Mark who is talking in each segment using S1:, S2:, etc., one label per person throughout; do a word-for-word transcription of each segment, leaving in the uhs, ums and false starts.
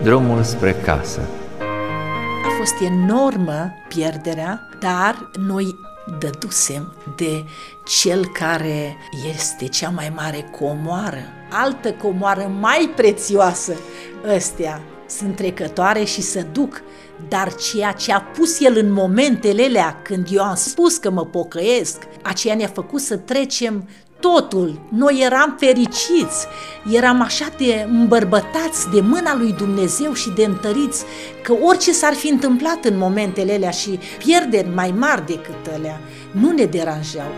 S1: drumul spre casă.
S2: A fost enormă pierderea, dar noi dădusem de cel care este cea mai mare comoară. Altă comoară mai prețioasă, ăstea sunt trecătoare și se duc, dar ceea ce a pus el în momentele alea, când eu am spus că mă pocăiesc, aceea ne-a făcut să trecem totul. Noi eram fericiți, eram așa de îmbărbătați de mâna lui Dumnezeu și de întăriți, că orice s-ar fi întâmplat în momentele alea și pierderi mai mari decât alea, nu ne deranjau.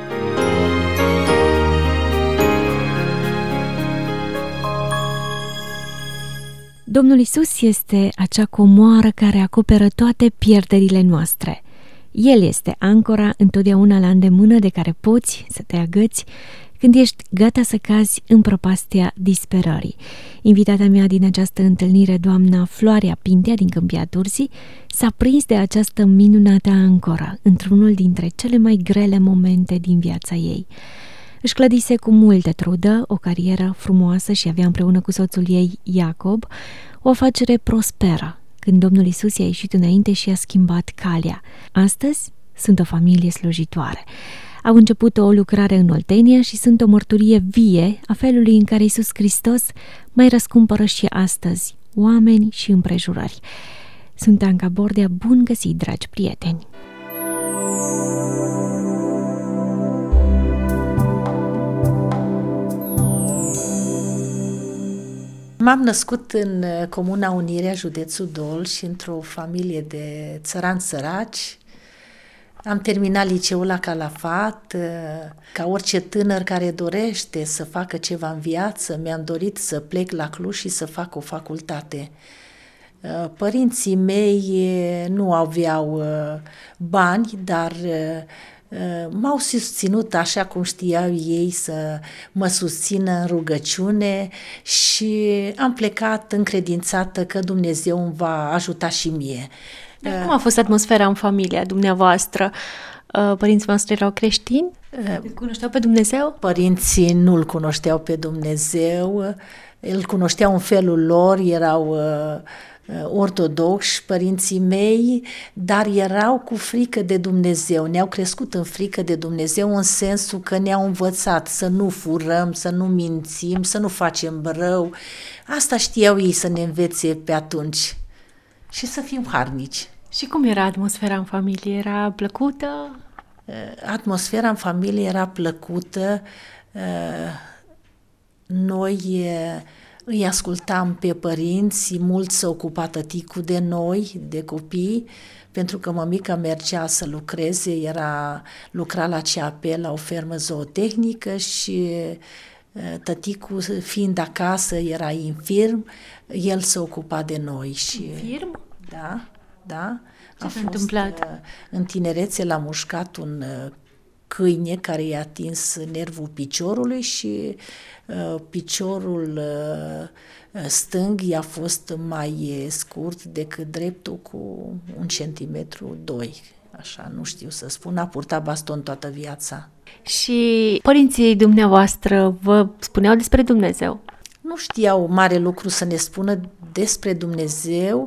S3: Domnul Iisus este acea comoară care acoperă toate pierderile noastre. El este ancora întotdeauna la îndemână de care poți să te agăți când ești gata să cazi în prăpastia disperării. Invitata mea din această întâlnire, doamna Floarea Pintea din Câmpia Turzii, s-a prins de această minunată ancoră într-unul dintre cele mai grele momente din viața ei. Își clădise cu multă trudă o carieră frumoasă și avea împreună cu soțul ei, Iacob, o afacere prosperă, când Domnul Iisus i-a ieșit înainte și a schimbat calea. Astăzi sunt o familie slujitoare. Au început o lucrare în Oltenia și sunt o mărturie vie a felului în care Iisus Hristos mai răscumpără și astăzi oameni și împrejurări. Sunt Anca Bordea, bun găsit, dragi prieteni!
S2: M-am născut în Comuna Unirea, județul Dol, și într-o familie de țărani săraci. Am terminat liceul la Calafat. Ca orice tânăr care dorește să facă ceva în viață, mi-am dorit să plec la Cluj și să fac o facultate. Părinții mei nu aveau bani, dar m-au susținut așa cum știau ei să mă susțină în rugăciune și am plecat încredințată că Dumnezeu îmi va ajuta și mie.
S3: Cum a fost atmosfera în familia dumneavoastră? Părinții voștri erau creștini? Îl cunoșteau pe Dumnezeu?
S2: Părinții nu-L cunoșteau pe Dumnezeu, îl cunoșteau în felul lor, erau ortodoxi părinții mei, dar erau cu frică de Dumnezeu, ne-au crescut în frică de Dumnezeu în sensul că ne-au învățat să nu furăm, să nu mințim, să nu facem rău. Asta știau ei să ne învețe pe atunci și să fim harnici.
S3: Și cum era atmosfera în familie? Era plăcută?
S2: Atmosfera în familie era plăcută. Noi îi ascultam pe părinți, mult s-a ocupat tăticul de noi, de copii, pentru că mămica mergea să lucreze, era, lucra la C A P, la o fermă zootehnică, și tăticul, fiind acasă, era infirm, el se ocupa de noi. Și,
S3: infirm?
S2: Da, da.
S3: Ce s-a întâmplat?
S2: În tinerețe l-a mușcat un câine care i-a atins nervul piciorului și uh, piciorul uh, stâng i-a fost mai scurt decât dreptul cu un centimetru, doi. Așa, nu știu să spun, a purtat baston toată viața.
S3: Și părinții dumneavoastră vă spuneau despre Dumnezeu?
S2: Nu știau mare lucru să ne spună despre Dumnezeu,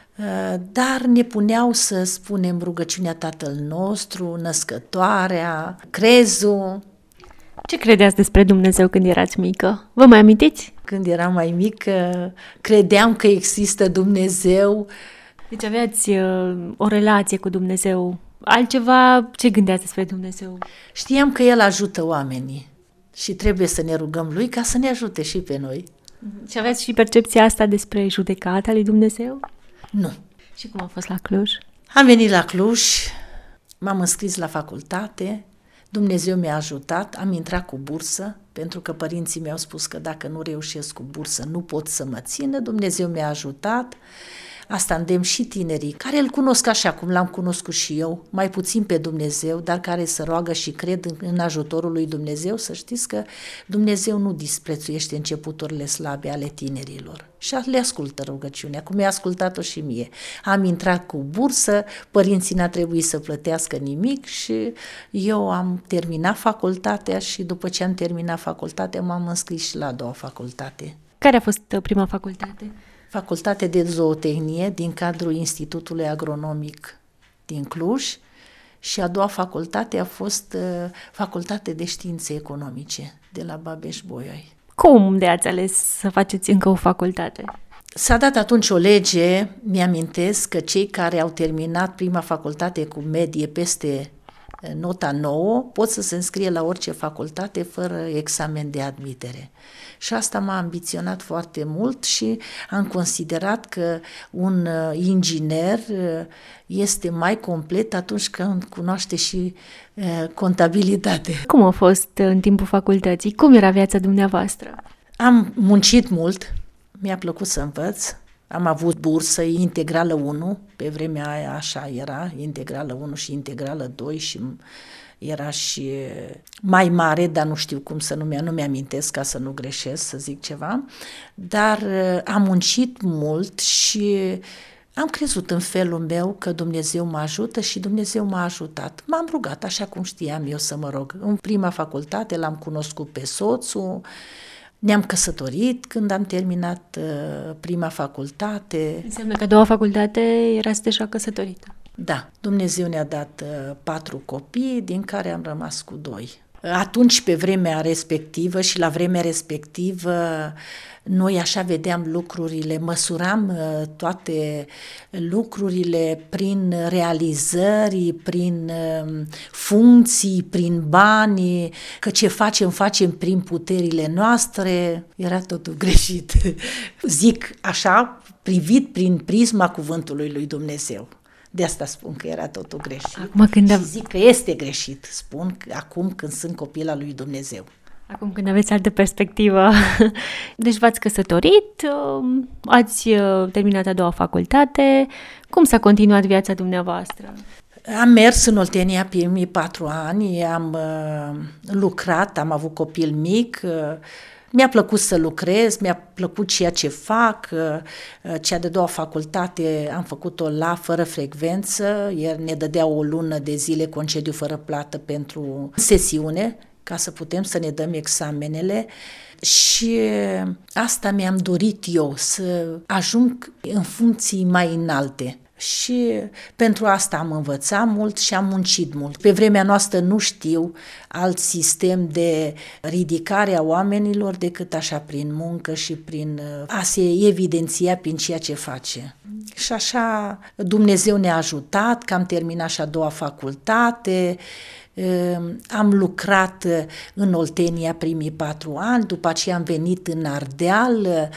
S2: dar ne puneau să spunem rugăciunea Tatăl nostru, născătoarea, crezul.
S3: Ce credeați despre Dumnezeu când erați mică? Vă mai amintiți?
S2: Când eram mai mică, credeam că există Dumnezeu.
S3: Deci aveați uh, o relație cu Dumnezeu. Altceva, ce gândeați despre Dumnezeu?
S2: Știam că El ajută oamenii și trebuie să ne rugăm Lui ca să ne ajute și pe noi.
S3: Și aveați și percepția asta despre judecata lui Dumnezeu?
S2: Nu.
S3: Și cum a fost la Cluj?
S2: Am venit la Cluj, m-am înscris la facultate, Dumnezeu mi-a ajutat, am intrat cu bursă, pentru că părinții mi-au spus că dacă nu reușesc cu bursă nu pot să mă țină, Dumnezeu mi-a ajutat. Asta îndemn și tinerii, care îl cunosc așa cum l-am cunoscut și eu, mai puțin pe Dumnezeu, dar care se roagă și cred în, în ajutorul lui Dumnezeu, să știți că Dumnezeu nu disprețuiește începuturile slabe ale tinerilor. Și le ascultă rugăciunea, cum i-a ascultat-o și mie. Am intrat cu bursă, părinții n-a trebuit să plătească nimic și eu am terminat facultatea și după ce am terminat facultatea m-am înscris și la a doua facultate.
S3: Care a fost prima facultate?
S2: facultate de zootehnie din cadrul Institutului Agronomic din Cluj și a doua facultate a fost uh, facultate de științe economice de la Babeș-Bolyai.
S3: Cum de ați ales să faceți încă o facultate?
S2: S-a dat atunci o lege, mi-amintesc că cei care au terminat prima facultate cu medie peste nota nouă pot să se înscrie la orice facultate fără examen de admitere. Și asta m-a ambiționat foarte mult și am considerat că un inginer este mai complet atunci când cunoaște și contabilitate.
S3: Cum a fost în timpul facultății? Cum era viața dumneavoastră?
S2: Am muncit mult, mi-a plăcut să învăț. Am avut bursă integrală unu, pe vremea aia așa era, integrală unu și integrală doi și era și mai mare, dar nu știu cum să nu-mi, nu mi-amintesc ca să nu greșesc, să zic ceva, dar am muncit mult și am crezut în felul meu că Dumnezeu mă ajută și Dumnezeu m-a ajutat. M-am rugat așa cum știam eu să mă rog. În prima facultate l-am cunoscut pe soțul, ne-am căsătorit când am terminat uh, prima facultate.
S3: Înseamnă că a doua facultate erați deja căsătorită.
S2: Da, Dumnezeu ne-a dat uh, patru copii, din care am rămas cu doi. Atunci, pe vremea respectivă și la vremea respectivă, noi așa vedeam lucrurile, măsuram uh, toate lucrurile prin realizări, prin uh, funcții, prin bani, că ce facem, facem prin puterile noastre, era totul greșit. Zic așa, privit prin prisma cuvântului lui Dumnezeu. De asta spun că era totul greșit.
S3: Acum, când
S2: și zic că este greșit, spun că acum când sunt copil al lui Dumnezeu.
S3: Acum când aveți altă perspectivă. Deci v-ați căsătorit, ați terminat a doua facultate. Cum s-a continuat viața dumneavoastră?
S2: Am mers în Oltenia primii patru ani, am uh, lucrat, am avut copil mic, uh, mi-a plăcut să lucrez, mi-a plăcut ceea ce fac, uh, cea de doua facultate am făcut-o la fără frecvență, iar ne dădea o lună de zile concediu fără plată pentru sesiune, ca să putem să ne dăm examenele și asta mi-am dorit eu, să ajung în funcții mai înalte. Și pentru asta am învățat mult și am muncit mult. Pe vremea noastră nu știu alt sistem de ridicare a oamenilor decât așa prin muncă și prin a se evidenția prin ceea ce face. Și așa Dumnezeu ne-a ajutat, că am terminat și a doua facultate, am lucrat în Oltenia primii patru ani, după aceea am venit în Ardeal.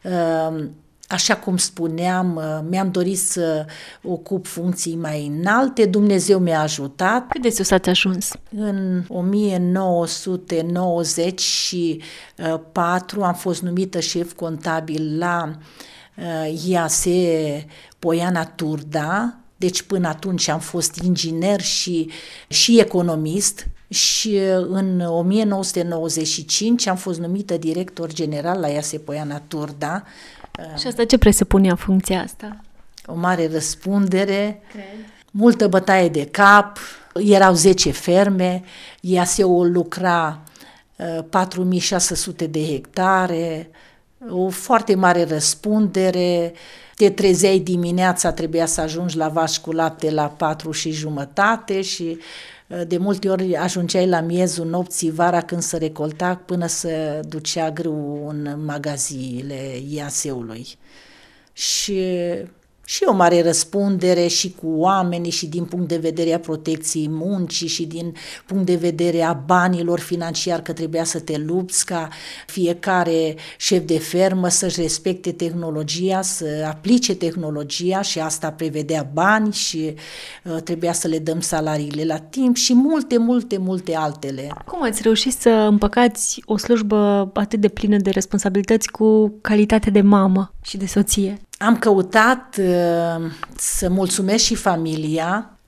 S2: Așa cum spuneam, mi-am dorit să ocup funcții mai înalte, Dumnezeu mi-a ajutat.
S3: Cât de sus ați ajuns?
S2: În o mie nouă sute nouăzeci și patru am fost numită șef contabil la I A S Poiana Turda, deci până atunci am fost inginer și, și economist. Și în o mie nouă sute nouăzeci și cinci am fost numită director general la I A S Poiana Turda.
S3: Și asta ce presupunea funcția asta?
S2: O mare răspundere,
S3: Cred.
S2: multă bătaie de cap, erau zece ferme, I A S-ul lucra uh, patru mii șase sute de hectare, o foarte mare răspundere, te trezeai dimineața, trebuia să ajungi la vaș cu lapte la patru și jumătate și de multe ori ajungeai la miezul nopții, vara când se recolta, până să ducea grâu în magaziile I A S-ului. Și, și o mare răspundere și cu oamenii și din punct de vedere a protecției muncii și din punct de vedere a banilor financiari, că trebuia să te lupți ca fiecare șef de fermă să-și respecte tehnologia, să aplice tehnologia și asta prevedea bani și uh, trebuia să le dăm salariile la timp și multe, multe, multe altele.
S3: Cum ați reușit să împăcați o slujbă atât de plină de responsabilități cu calitate de mamă și de soție?
S2: Am căutat uh, să mulțumesc și familia,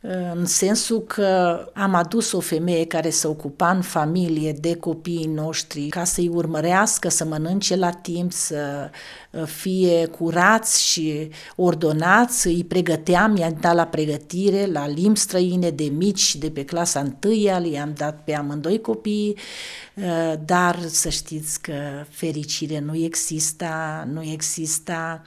S2: în sensul că am adus o femeie care se ocupa în familie de copiii noștri ca să-i urmărească, să mănânce la timp, să fie curați și ordonați, îi pregăteam, i-am dat la pregătire, la limbi străine de mici, de pe clasa întâia, i-am dat pe amândoi copii, dar să știți că fericire nu exista, nu exista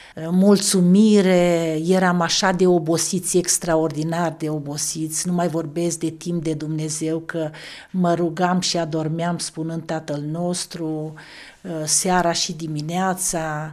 S2: mulțumire, eram așa de obosiți, extraordinar de obosiți, nu mai vorbesc de timp de Dumnezeu, că mă rugam și adormeam spunând Tatăl nostru, seara și dimineața,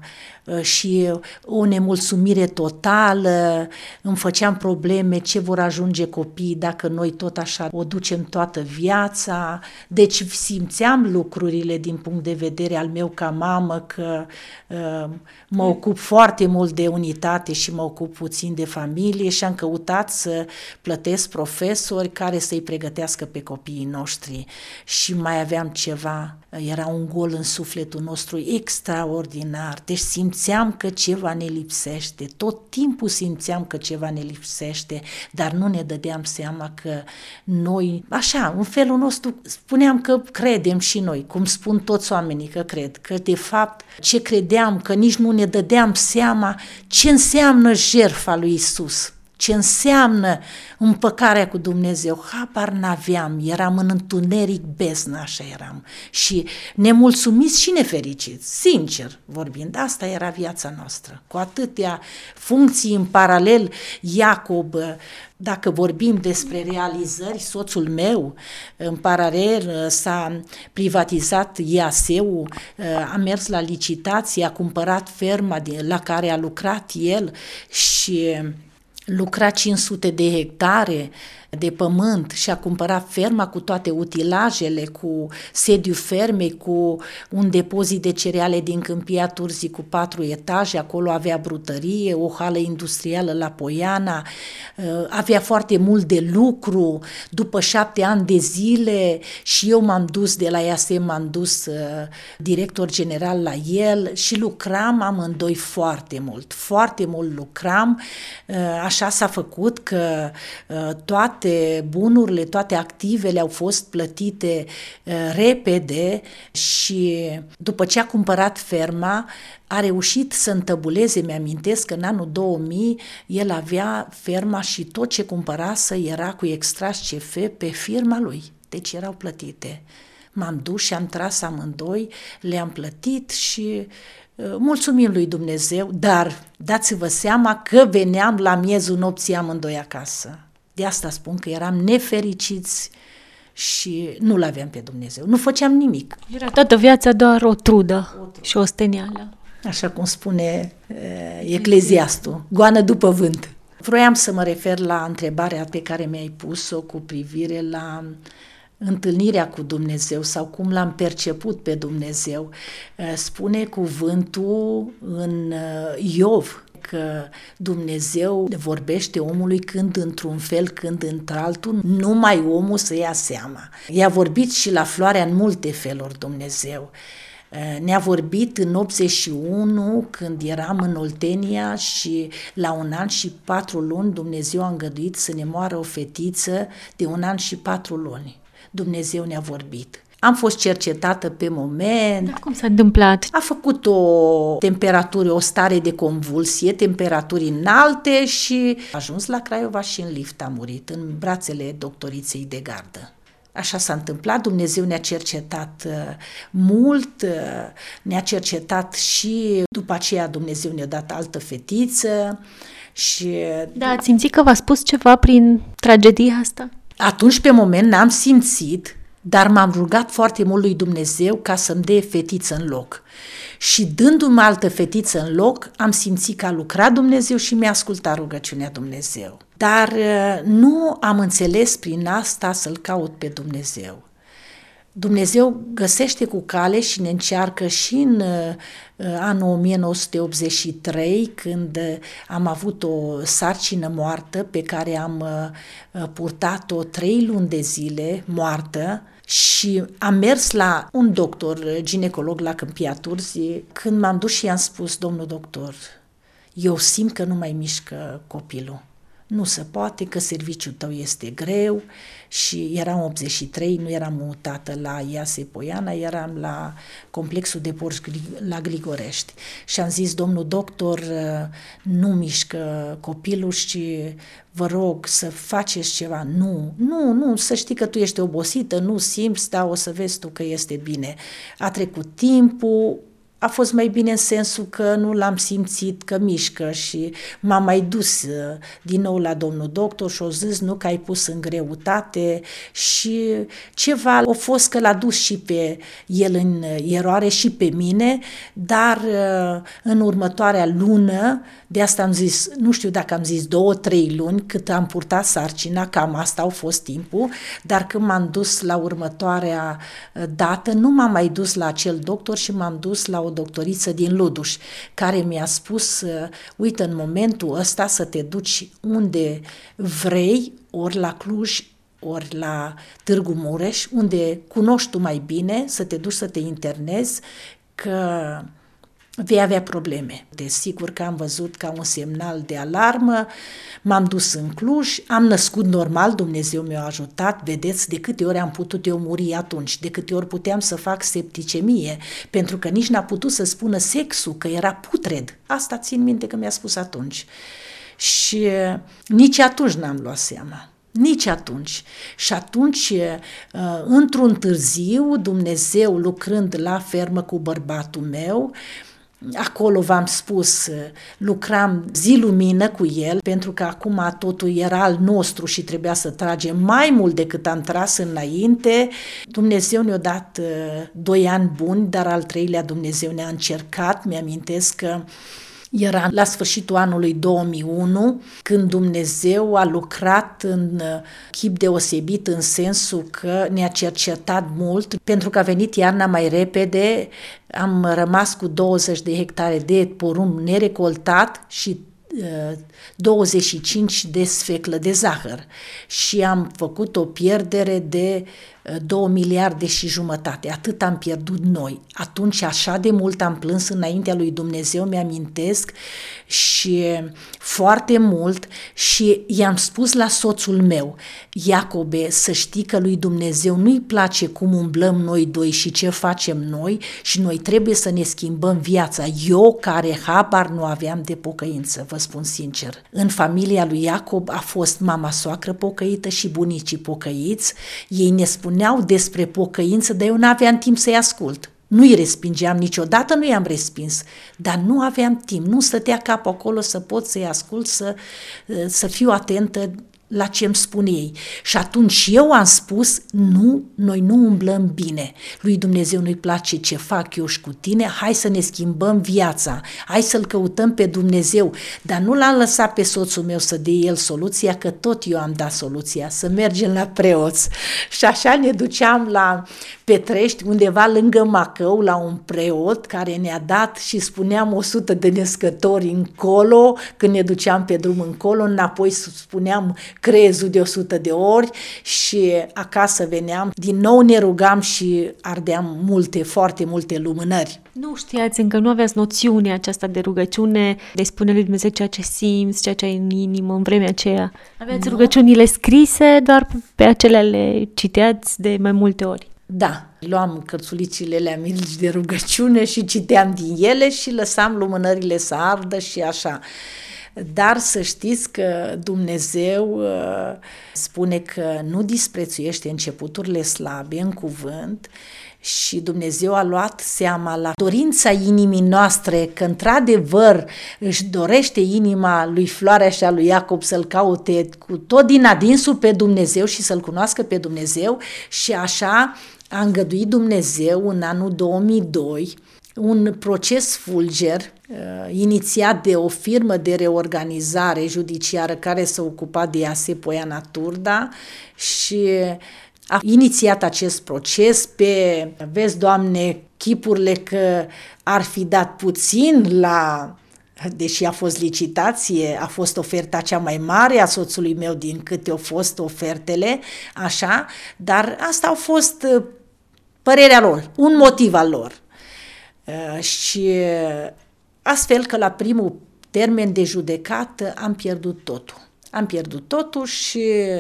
S2: și o nemulțumire totală, îmi făceam probleme ce vor ajunge copiii dacă noi tot așa o ducem toată viața, deci simțeam lucrurile din punct de vedere al meu ca mamă, că uh, mă ocup foarte mult de unitate și mă ocup puțin de familie și am căutat să plătesc profesori care să-i pregătească pe copiii noștri și mai aveam ceva, era un gol în sufletul nostru extraordinar, deci simțeam că ceva ne lipsește, tot timpul simțeam că ceva ne lipsește, dar nu ne dădeam seama că noi, așa, în felul nostru, spuneam că credem și noi, cum spun toți oamenii că cred, că de fapt ce credeam, că nici nu ne dădeam seama ce înseamnă jertfa lui Isus. Ce înseamnă împăcarea cu Dumnezeu, habar n-aveam, eram în întuneric beznă, așa eram, și nemulțumiți și nefericiți, sincer vorbind, asta era viața noastră, cu atâtea funcții în paralel. Iacob, dacă vorbim despre realizări, soțul meu, în paralel s-a privatizat I A S E-ul, a mers la licitație, a cumpărat ferma la care a lucrat el și lucra cinci sute de hectare de pământ și a cumpărat ferma cu toate utilajele, cu sediul fermei, cu un depozit de cereale din Câmpia Turzii cu patru etaje, acolo avea brutărie, o hală industrială la Poiana, avea foarte mult de lucru. După șapte ani de zile și eu m-am dus de la I A S E, m-am dus director general la el și lucram amândoi foarte mult, foarte mult lucram, așa s-a făcut că toate bunurile, toate activele au fost plătite uh, repede și după ce a cumpărat ferma, a reușit să întăbuleze, mi-amintesc că în anul două mii el avea ferma și tot ce cumpărase era cu extras C F pe firma lui, deci erau plătite. M-am dus și am tras amândoi, le-am plătit și uh, mulțumim lui Dumnezeu, dar dați-vă seama că veneam la miezul nopții amândoi acasă. De asta spun că eram nefericiți și nu-L aveam pe Dumnezeu. Nu făceam nimic.
S3: Era toată viața doar o trudă, o trudă. Și o stenială.
S2: Așa cum spune uh, Ecleziastul, goană după vânt. Vroiam să mă refer la întrebarea pe care mi-ai pus-o cu privire la întâlnirea cu Dumnezeu sau cum l-am perceput pe Dumnezeu. Uh, spune cuvântul în uh, Iov, că Dumnezeu vorbește omului când într-un fel, când într-altul, numai omul să ia seama. I-a vorbit și la floarea în multe feluri Dumnezeu. Ne-a vorbit în optzeci și unu, când eram în Oltenia și la un an și patru luni Dumnezeu a îngăduit să ne moară o fetiță de un an și patru luni. Dumnezeu ne-a vorbit. Am fost cercetată pe moment.
S3: Dar cum s-a întâmplat?
S2: A făcut o temperatură, o stare de convulsie, temperaturi înalte și a ajuns la Craiova și în lift a murit, în brațele doctoriței de gardă. Așa s-a întâmplat, Dumnezeu ne-a cercetat uh, mult, uh, ne-a cercetat și după aceea Dumnezeu ne-a dat altă fetiță. Și
S3: da, ați simțit că v-a spus ceva prin tragedia asta?
S2: Atunci, pe moment, n-am simțit, dar m-am rugat foarte mult lui Dumnezeu ca să-mi dea fetiță în loc. Și dându-mi altă fetiță în loc, am simțit că a lucrat Dumnezeu și mi-a ascultat rugăciunea Dumnezeu. Dar nu am înțeles prin asta să-L caut pe Dumnezeu. Dumnezeu găsește cu cale și ne încearcă și în anul o mie nouă sute optzeci și trei, când am avut o sarcină moartă pe care am purtat-o trei luni de zile moartă și am mers la un doctor ginecolog la Câmpia Turzii. Când m-am dus și i-am spus, domnul doctor, eu simt că nu mai mișcă copilul. nu se poate, că serviciul tău este greu și eram optzeci și trei, nu eram mutată la Iase Poiana, eram la complexul de porci la Grigorești. Și am zis, domnul doctor, nu mișcă copilul și vă rog să faceți ceva. Nu, nu, nu, să știi că tu ești obosită, nu simți, dar o să vezi tu că este bine. A trecut timpul, a fost mai bine în sensul că nu l-am simțit că mișcă și m-am mai dus din nou la domnul doctor și o zis, nu că ai pus în greutate și ceva a fost că l-a dus și pe el în eroare și pe mine, dar în următoarea lună, de asta am zis, nu știu dacă am zis două, trei luni cât am purtat sarcina, cam asta au fost timpul, dar când m-am dus la următoarea dată, nu m-am mai dus la acel doctor și m-am dus la o doctoriță din Luduș, care mi-a spus, uite, în momentul ăsta să te duci unde vrei, ori la Cluj, ori la Târgu Mureș, unde cunoști tu mai bine, să te duci să te internezi, că vei avea probleme. Desigur că am văzut ca un semnal de alarmă, m-am dus în Cluj, am născut normal, Dumnezeu mi-a ajutat, vedeți de câte ori am putut eu muri atunci, de câte ori puteam să fac septicemie, pentru că nici n-a putut să spună sexul, că era putred. Asta țin minte că mi-a spus atunci. Și nici atunci n-am luat seama. Nici atunci. Și atunci, într-un târziu, Dumnezeu lucrând la fermă cu bărbatul meu, acolo v-am spus, lucram zi lumină cu el, pentru că acum totul era al nostru și trebuia să tragem mai mult decât am tras înainte. Dumnezeu ne-a dat doi ani buni, dar al treilea Dumnezeu ne-a încercat. Mi-amintesc că era la sfârșitul anului două mii unu, când Dumnezeu a lucrat în chip deosebit, în sensul că ne-a cercetat mult, pentru că a venit iarna mai repede, am rămas cu douăzeci de hectare de porumb nerecoltat și douăzeci și cinci de sfeclă de zahăr și am făcut o pierdere de două miliarde și jumătate. Atât am pierdut noi. Atunci așa de mult am plâns înaintea lui Dumnezeu, mi-amintesc, și foarte mult, și i-am spus la soțul meu, Iacobe, să știi că lui Dumnezeu nu-i place cum umblăm noi doi și ce facem noi și noi trebuie să ne schimbăm viața. Eu, care habar nu aveam de pocăință, vă spun sincer. În familia lui Iacob a fost mama soacră pocăită și bunicii pocăiți. Ei ne spuneau despre pocăință, dar eu n-aveam timp să-i ascult. Nu-i respingeam niciodată, nu i-am respins, dar nu aveam timp, nu stătea capul acolo să pot să-i ascult, să, să fiu atentă la ce îmi spun ei. Și atunci eu am spus, nu, noi nu umblăm bine. Lui Dumnezeu nu-i place ce fac eu și cu tine, hai să ne schimbăm viața, hai să-L căutăm pe Dumnezeu. Dar nu l-am lăsat pe soțul meu să dea el soluția, că tot eu am dat soluția, să mergem la preoți. Și așa ne duceam la Petrești, undeva lângă Macău, la un preot care ne-a dat și spuneam o sută de nescători încolo, când ne duceam pe drum încolo, înapoi spuneam crezul de o sută de ori și acasă veneam. Din nou ne rugam și ardeam multe, foarte multe lumânări.
S3: Nu știați, încă nu aveați noțiunea aceasta de rugăciune, de spune lui Dumnezeu ceea ce simți, ceea ce ai în inimă în vremea aceea. Aveați nu? Rugăciunile scrise, doar pe acelea le citeați de mai multe ori.
S2: Da, luam cărțulițile alea mici de rugăciune și citeam din ele și lăsam lumânările să ardă și așa. Dar să știți că Dumnezeu uh, spune că nu disprețuiește începuturile slabe în cuvânt și Dumnezeu a luat seama la dorința inimii noastre, că într-adevăr își dorește inima lui Floarea și a lui Iacob să-L caute cu tot din adinsul pe Dumnezeu și să-L cunoască pe Dumnezeu și așa a îngăduit Dumnezeu în anul două mii doi un proces fulger uh, inițiat de o firmă de reorganizare judiciară care s-a ocupat de Iase Poiana Turda și a inițiat acest proces pe, vezi, Doamne, chipurile că ar fi dat puțin la... Deși a fost licitație, a fost oferta cea mai mare a soțului meu din câte au fost ofertele, așa, dar asta a fost părerea lor, un motiv al lor. Uh, și astfel că la primul termen de judecată am pierdut totul. am pierdut totul și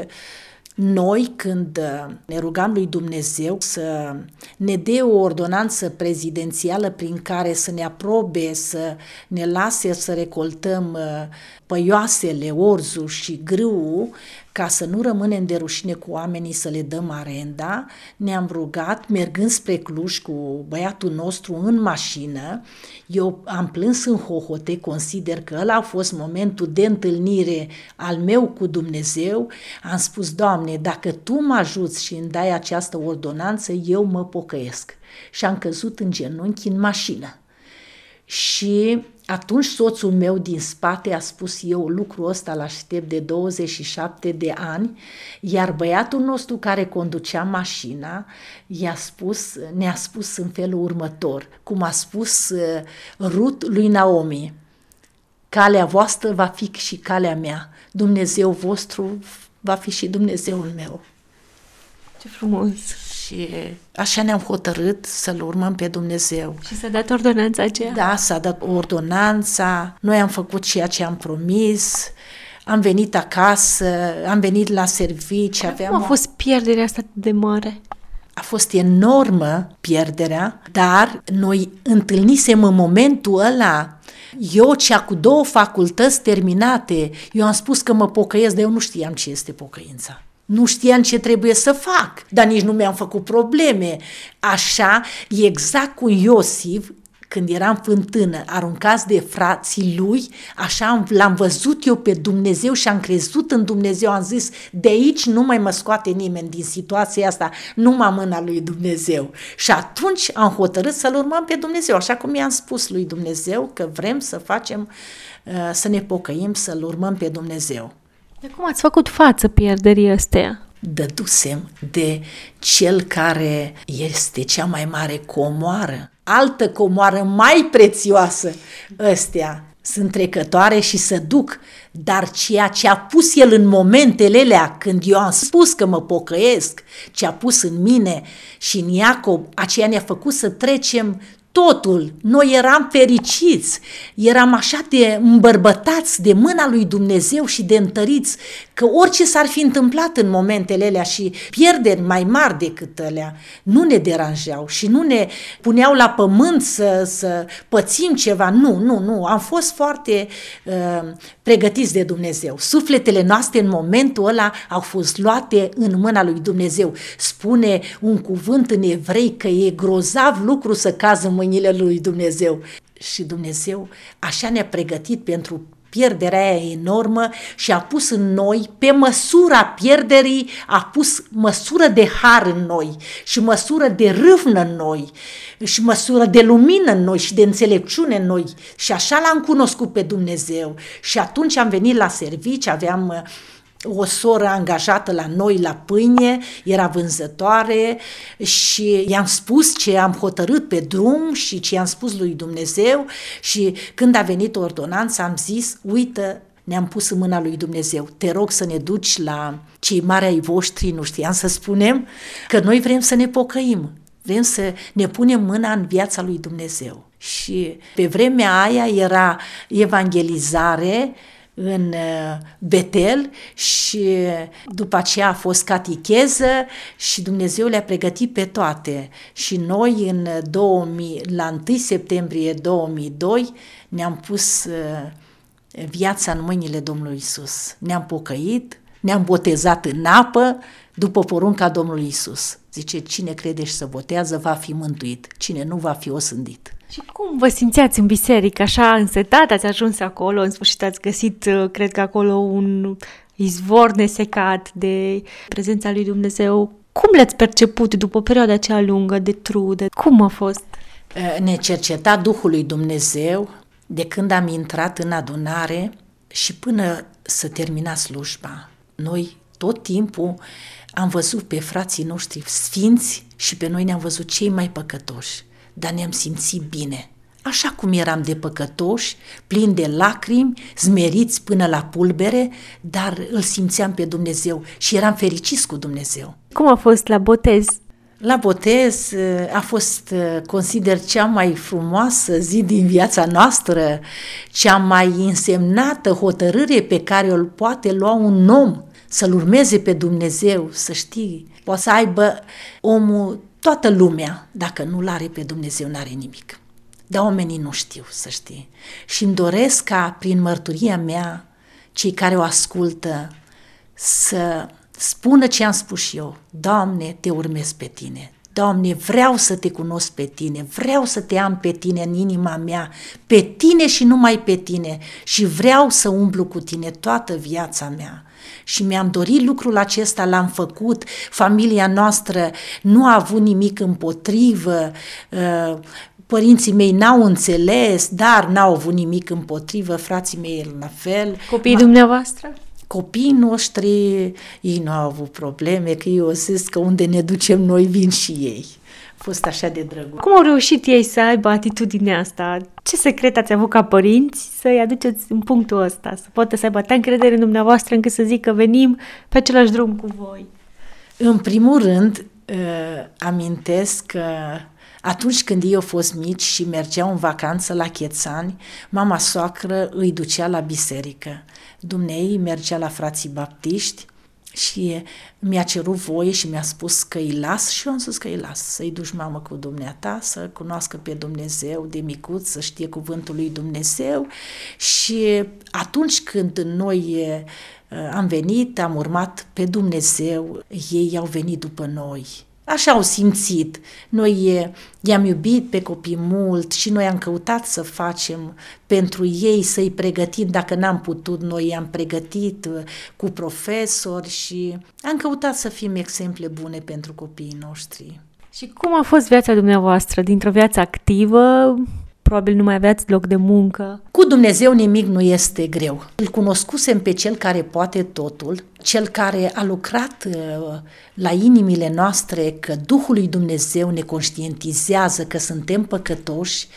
S2: noi, când ne rugam lui Dumnezeu să ne dea o ordonanță prezidențială prin care să ne aprobe, să ne lase să recoltăm păioasele, orzul și grâul, ca să nu rămânem de rușine cu oamenii să le dăm arenda, ne-am rugat, mergând spre Cluj cu băiatul nostru în mașină. Eu am plâns în hohote, consider că ăla a fost momentul de întâlnire al meu cu Dumnezeu. Am spus, Doamne, dacă Tu mă ajuți și îmi dai această ordonanță, eu mă pocăiesc. Și am căzut în genunchi în mașină. Și atunci soțul meu din spate a spus, eu lucrul ăsta l-aștept de douăzeci și șapte de ani, iar băiatul nostru care conducea mașina i-a spus, ne-a spus în felul următor, cum a spus Rut lui Naomi, calea voastră va fi și calea mea, Dumnezeu vostru va fi și Dumnezeul meu.
S3: Ce frumos!
S2: Și așa ne-am hotărât să-L urmăm pe Dumnezeu.
S3: Și s-a dat ordonanța aceea? Da,
S2: s-a dat ordonanța, noi am făcut ceea ce am promis, am venit acasă, am venit la servici. Aveam
S3: cum a fost pierderea asta de mare?
S2: A fost enormă pierderea, dar noi întâlnisem în momentul ăla, eu cea cu două facultăți terminate, eu am spus că mă pocăiesc, dar eu nu știam ce este pocăința. Nu știam ce trebuie să fac, dar nici nu mi-am făcut probleme. Așa, exact cu Iosif, când era în fântână, aruncați de frații lui, așa l-am văzut eu pe Dumnezeu și am crezut în Dumnezeu, am zis, de aici nu mai mă scoate nimeni din situația asta, numai mâna lui Dumnezeu. Și atunci am hotărât să-L urmăm pe Dumnezeu, așa cum i-am spus lui Dumnezeu că vrem să facem, să ne pocăim, să-L urmăm pe Dumnezeu.
S3: De cum ați făcut față pierderii astea?
S2: Dădusem de cel care este cea mai mare comoară, altă comoară mai prețioasă. Ăstea sunt trecătoare și se duc, dar ceea ce a pus El în momentele alea, când eu am spus că mă pocăiesc, ce a pus în mine și în Iacob, aceea ne-a făcut să trecem totul. Noi eram fericiți, eram așa de îmbărbătați de mâna lui Dumnezeu și de întăriți, că orice s-ar fi întâmplat în momentele alea și pierderi mai mari decât alea, nu ne deranjeau și nu ne puneau la pământ să, să pățim ceva. Nu, nu, nu. Am fost foarte uh, pregătiți de Dumnezeu. Sufletele noastre în momentul ăla au fost luate în mâna lui Dumnezeu. Spune un cuvânt în evrei că e grozav lucru să cază în mâinile lui Dumnezeu. Și Dumnezeu așa ne-a pregătit pentru pierderea aia enormă și a pus în noi, pe măsura pierderii, a pus măsură de har în noi și măsură de râvnă în noi și măsură de lumină în noi și de înțelepciune în noi. Și așa l-am cunoscut pe Dumnezeu. Și atunci am venit la servici, aveam o soră angajată la noi la pâine, era vânzătoare și i-am spus ce am hotărât pe drum și ce i-am spus lui Dumnezeu și când a venit ordonanța am zis, uită, ne-am pus în mâna lui Dumnezeu, te rog să ne duci la cei mari ai voștri, nu știam să spunem, că noi vrem să ne pocăim, vrem să ne punem mâna în viața lui Dumnezeu. Și pe vremea aia era evangelizare în Betel și după aceea a fost catecheză și Dumnezeu le-a pregătit pe toate. Și noi în două mii, la întâi septembrie două mii doi ne-am pus viața în mâinile Domnului Iisus. Ne-am pocăit, ne-am botezat în apă după porunca Domnului Iisus. Zice, cine crede și se botează va fi mântuit, cine nu va fi osândit.
S3: Și cum vă simțeați în biserică, așa însetat, ați ajuns acolo, în sfârșit ați găsit, cred că acolo, un izvor nesecat de prezența lui Dumnezeu. Cum le-ați perceput după perioada aceea lungă de trudă? Cum a fost?
S2: Ne cerceta Duhul lui Dumnezeu de când am intrat în adunare și până să termina slujba. Noi tot timpul am văzut pe frații noștri sfinți și pe noi ne-am văzut cei mai păcătoși, dar ne-am simțit bine. Așa cum eram de păcătoși, plini de lacrimi, smeriți până la pulbere, dar îl simțeam pe Dumnezeu și eram fericiți cu Dumnezeu.
S3: Cum a fost la botez?
S2: La botez a fost, consider, cea mai frumoasă zi din viața noastră, cea mai însemnată hotărâre pe care o poate lua un om, să-L urmeze pe Dumnezeu, să știi, poate să aibă omul toată lumea, dacă nu-L are pe Dumnezeu, n-are nimic. Dar oamenii nu știu, să știi. Și îmi doresc ca, prin mărturia mea, cei care o ascultă să spună ce am spus și eu. Doamne, te urmez pe Tine. Doamne, vreau să te cunosc pe Tine, vreau să te am pe Tine în inima mea, pe Tine și numai pe Tine, și vreau să umblu cu Tine toată viața mea. Și mi-am dorit lucrul acesta, l-am făcut, familia noastră nu a avut nimic împotrivă, părinții mei n-au înțeles, dar n-au avut nimic împotrivă, frații mei la fel.
S3: Copiii dumneavoastră?
S2: Copiii noștri, ei nu au avut probleme, că eu zis că unde ne ducem noi vin și ei. A fost așa de drăguț.
S3: Cum au reușit ei să aibă atitudinea asta? Ce secret ați avut ca părinți să-i aduceți în punctul ăsta? Să poată să aibă atâta încredere în dumneavoastră încât să zică venim pe același drum cu voi?
S2: În primul rând, amintesc că atunci când ei au fost mici și mergeau în vacanță la Chețani, mama soacră îi ducea la biserică. Dumnezeu mergea la frații baptiști și mi-a cerut voie și mi-a spus că îi las și eu am spus că îi las. Să-i duci, mamă, cu dumneata, să cunoască pe Dumnezeu de micuț, să știe cuvântul lui Dumnezeu. Și atunci când noi am venit, am urmat pe Dumnezeu, ei au venit după noi. Așa au simțit. Noi i-am iubit pe copii mult și noi am căutat să facem pentru ei, să-i pregătim. Dacă n-am putut, noi i-am pregătit cu profesori și am căutat să fim exemple bune pentru copiii noștri.
S3: Și cum a fost viața dumneavoastră? Dintr-o viață activă, probabil nu mai aveați loc de muncă.
S2: Cu Dumnezeu nimic nu este greu. Îl cunoscusem pe Cel care poate totul, Cel care a lucrat la inimile noastre, că Duhul lui Dumnezeu ne conștientizează că suntem păcătoși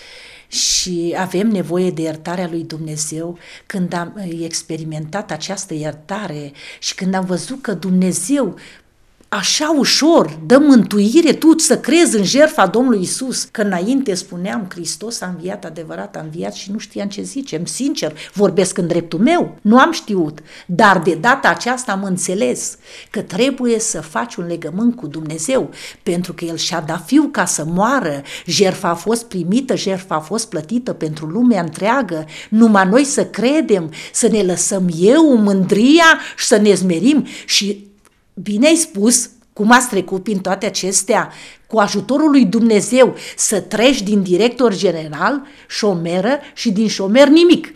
S2: și avem nevoie de iertarea lui Dumnezeu. Când am experimentat această iertare și când am văzut că Dumnezeu așa ușor dă mântuire, tu să crezi în jertfa Domnului Iisus, că înainte spuneam Hristos a înviat, adevărat a înviat și nu știam ce zicem, sincer, vorbesc în dreptul meu, nu am știut, dar de data aceasta am înțeles că trebuie să faci un legământ cu Dumnezeu, pentru că El și-a dat Fiul ca să moară, jertfa a fost primită, jertfa a fost plătită pentru lumea întreagă, numai noi să credem, să ne lăsăm eu mândria și să ne zmerim. Și bine ai spus, cum ați trecut prin toate acestea, cu ajutorul lui Dumnezeu, să treci din director general, șomeră, și din șomer nimic.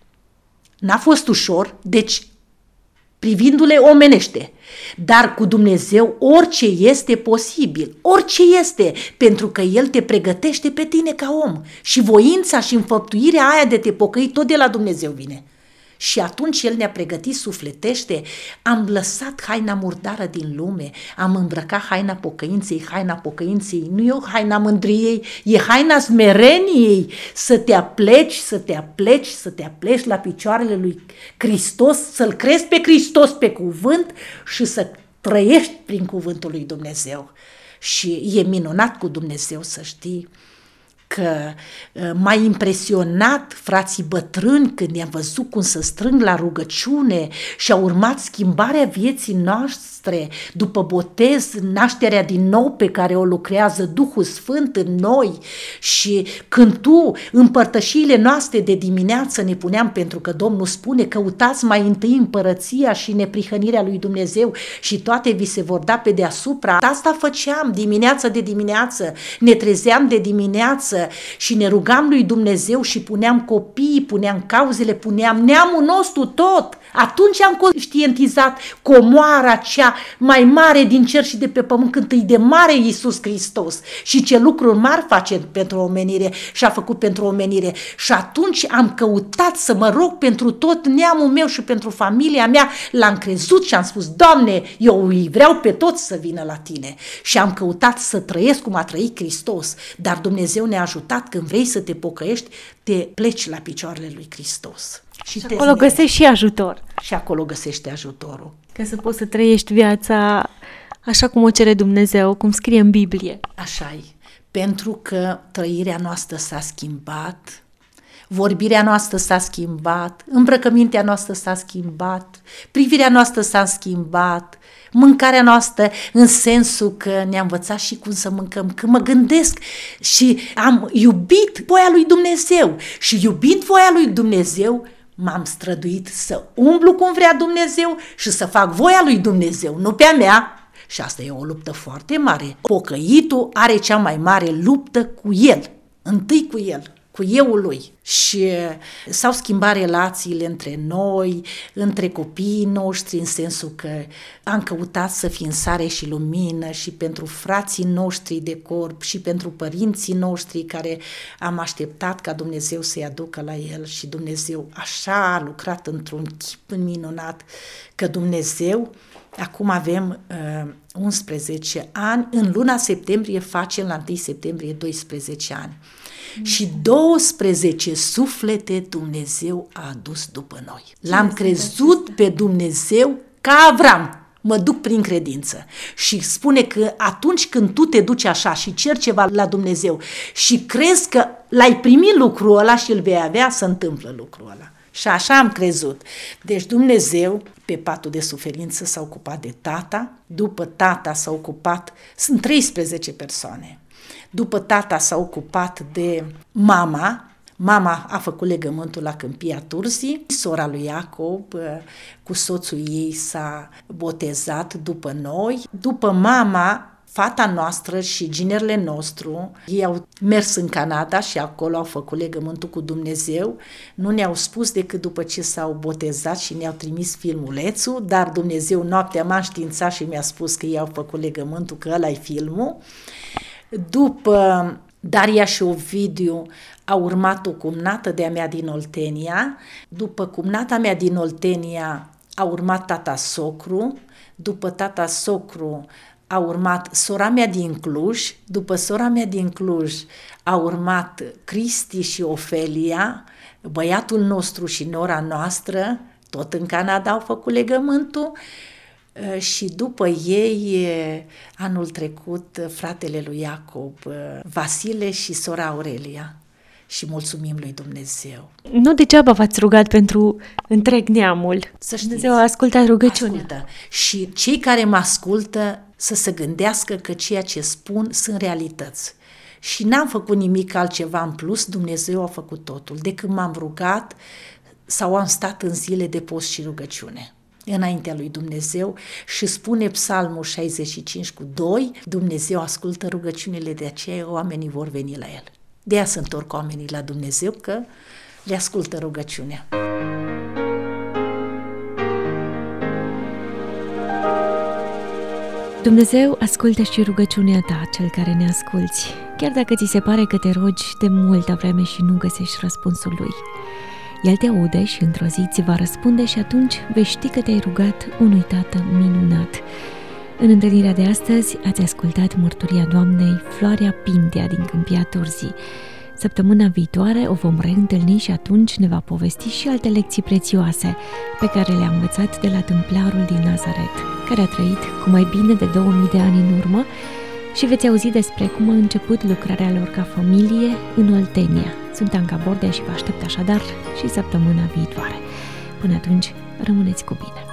S2: N-a fost ușor, deci privindu-le omenește, dar cu Dumnezeu orice este posibil, orice este, pentru că El te pregătește pe tine ca om și voința și înfăptuirea aia de te pocăi tot de la Dumnezeu vine. Și atunci El ne-a pregătit sufletește, am lăsat haina murdară din lume, am îmbrăcat haina pocăinței, haina pocăinței nu e o haina mândriei, e haina smereniei, să te apleci, să te apleci, să te apleci la picioarele lui Hristos, să-L crezi pe Hristos pe cuvânt și să trăiești prin cuvântul lui Dumnezeu. Și e minunat cu Dumnezeu, să știi, că m-a impresionat frații bătrâni când i-am văzut cum se strâng la rugăciune și a urmat schimbarea vieții noastre după botez, nașterea din nou pe care o lucrează Duhul Sfânt în noi. Și când tu, în părtășiile noastre de dimineață ne puneam, pentru că Domnul spune, căutați mai întâi împărăția și neprihănirea lui Dumnezeu și toate vi se vor da pe deasupra. Asta făceam dimineață de dimineață, ne trezeam de dimineață și ne rugam lui Dumnezeu și puneam copiii, puneam cauzele, puneam neamul nostru tot. Atunci am conștientizat comoara cea mai mare din cer și de pe pământ, când îi de mare Iisus Hristos și ce lucruri mari face pentru omenire și a făcut pentru omenire. Și atunci am căutat să mă rog pentru tot neamul meu și pentru familia mea. L-am crezut și am spus, Doamne, eu îi vreau pe toți să vină la Tine. Și am căutat să trăiesc cum a trăit Hristos, dar Dumnezeu ne-a ajutat, când vrei să te pocăiești, te pleci la picioarele lui Hristos.
S3: Și, și acolo găsești și ajutor.
S2: Și acolo găsești ajutorul.
S3: Ca să poți să trăiești viața așa cum o cere Dumnezeu, cum scrie în Biblie.
S2: Așa-i. Pentru că trăirea noastră s-a schimbat, vorbirea noastră s-a schimbat, îmbrăcămintea noastră s-a schimbat, privirea noastră s-a schimbat, mâncarea noastră în sensul că ne-a învățat și cum să mâncăm. Când mă gândesc și am iubit voia lui Dumnezeu și iubind voia lui Dumnezeu, m-am străduit să umblu cum vrea Dumnezeu și să fac voia lui Dumnezeu, nu pe a mea. Și asta e o luptă foarte mare. Pocăitul are cea mai mare luptă cu el, întâi cu el, cu euul lui. Și s-au schimbat relațiile între noi, între copiii noștri, în sensul că am căutat să fim sare și lumină și pentru frații noștri de corp și pentru părinții noștri care am așteptat ca Dumnezeu să-i aducă la el și Dumnezeu așa a lucrat într-un chip minunat că Dumnezeu. Acum avem uh, unsprezece ani, în luna septembrie facem la întâi septembrie doisprezece ani. Mm. Și douăsprezece suflete Dumnezeu a adus după noi. L-am crezut pe Dumnezeu ca Avram. Mă duc prin credință și spune că atunci când tu te duci așa și ceri ceva la Dumnezeu și crezi că l-ai primit lucrul ăla și îl vei avea, se întâmplă lucrul ăla. Și așa am crezut. Deci Dumnezeu, pe patul de suferință, s-a ocupat de tata, după tata s-a ocupat, sunt treisprezece persoane, după tata s-a ocupat de mama, mama a făcut legământul la Câmpia Turzii, sora lui Iacob cu soțul ei s-a botezat după noi, după mama, fata noastră și ginerele nostru, ei au mers în Canada și acolo au făcut legământul cu Dumnezeu. Nu ne-au spus decât după ce s-au botezat și ne-au trimis filmulețul, dar Dumnezeu noaptea m-a înștiințat și mi-a spus că ei au făcut legământul, că ăla-i filmul. După Daria și Ovidiu a urmat o cumnată de-a mea din Oltenia, după cumnata mea din Oltenia a urmat tata socru, după tata socru a urmat sora mea din Cluj, după sora mea din Cluj a urmat Cristi și Ofelia, băiatul nostru și nora noastră, tot în Canada au făcut legământul și după ei, anul trecut, fratele lui Iacob, Vasile și sora Aurelia. Și mulțumim lui Dumnezeu.
S3: Nu degeaba v-ați rugat pentru întreg neamul.
S2: Să știți,
S3: Dumnezeu a ascultat rugăciunea.
S2: Ascultă. Și cei care mă ascultă să se gândească că ceea ce spun sunt realități. Și n-am făcut nimic altceva în plus, Dumnezeu a făcut totul. De când m-am rugat sau am stat în zile de post și rugăciune înaintea lui Dumnezeu și spune Psalmul șaizeci și cinci cu doi, Dumnezeu ascultă rugăciunile, de aceea oamenii vor veni la El. De aia se întorc oamenii la Dumnezeu, că le ascultă rugăciunea.
S3: Dumnezeu ascultă și rugăciunea ta, cel care ne asculți, chiar dacă ți se pare că te rogi de multă vreme și nu găsești răspunsul lui. El te aude și într-o zi ți va răspunde și atunci vei ști că te-ai rugat unui Tată minunat. În întâlnirea de astăzi ați ascultat mărturia doamnei Floarea Pintea din Câmpia Turzii. Săptămâna viitoare o vom reîntâlni și atunci ne va povesti și alte lecții prețioase pe care le-a învățat de la tâmplarul din Nazaret, care a trăit cu mai bine de două mii de ani în urmă, și veți auzi despre cum a început lucrarea lor ca familie în Oltenia. Sunt Anca Bordea și vă aștept așadar și săptămâna viitoare. Până atunci, rămâneți cu bine!